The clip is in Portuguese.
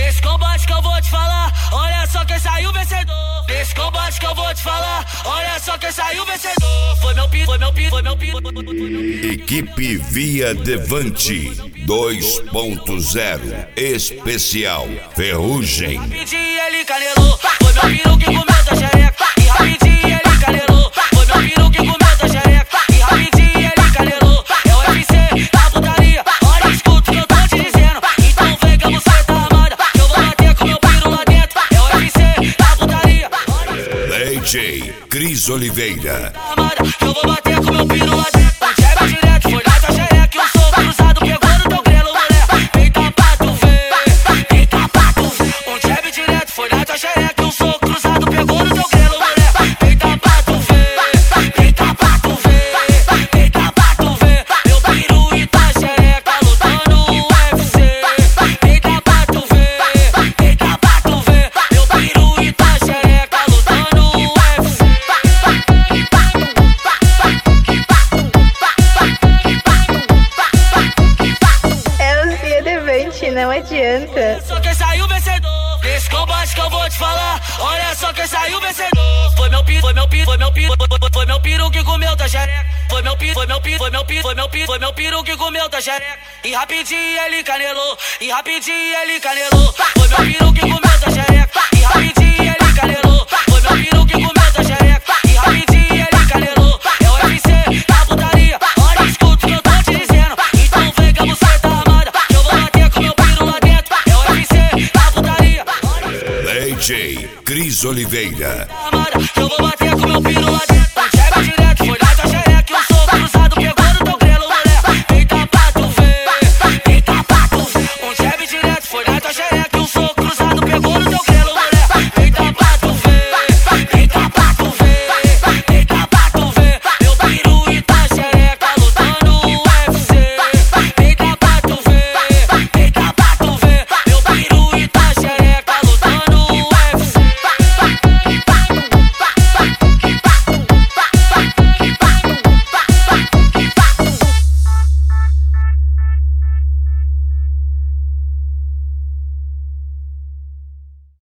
Nesse combate que eu vou te falar, olha só quem saiu vencedor. Nesse combate que eu vou te falar, olha só quem saiu vencedor. Foi meu pito, foi meu pito, foi meu pito. Equipe Via Devante 2.0 Especial Ferrugem. Rapidinho ele canelou, foi meu piru que comeu da xereca. E rapidinho ele canelou, foi meu piru que comeu da xereca. E rapidinho ele canelou, é o UFC da putaria. Olha, escuta o que eu tô te dizendo. Então vem que você tá armada, que eu vou bater com meu piru lá dentro. É o UFC da putaria. DJ Cris Oliveira. Tá armada, que eu vou bater com meu piru lá dentro. Jab direto, foi na tua xereca. E um soco cruzado pegou no teu grelo, mulher. Eita pra tu ver, eita pra tu ver. Um jab direto, foi na tua xereca. E um soco cruzado pegou no teu grelo, mulher. Eita pra tu ver, eita pra tu ver, eita pra tu ver. Meu piru e tua xereca lutando o UFC. Eita pra tu ver, eita pra tu ver. Meu piru e tua xereca lutando o UFC. É o Via Devante, não adianta. Só quem saiu vencedor. Nesse combate que eu vou te falar, olha só quem saiu vencedor. Foi meu pito, foi meu pito, foi meu pito, foi meu piru que comeu da xereca. Foi meu pito, foi meu pito, foi meu pito, foi meu pito, foi meu piru que comeu da xereca. E rapidinho ele canelou, e rapidinho ele canelou. Foi meu piru que comeu da xereca. E rapidinho ele canelou, foi meu piru que comeu da xereca. E rapidinho ele canelou, é o UFC da putaria. Olha, escuta o que eu tô te dizendo. Então vem que você tá armada, que eu vou bater com meu piru lá dentro. É o UFC da putaria. DJ Cris Oliveira. Tá armada, que eu vou bater com meu piru lá dentro.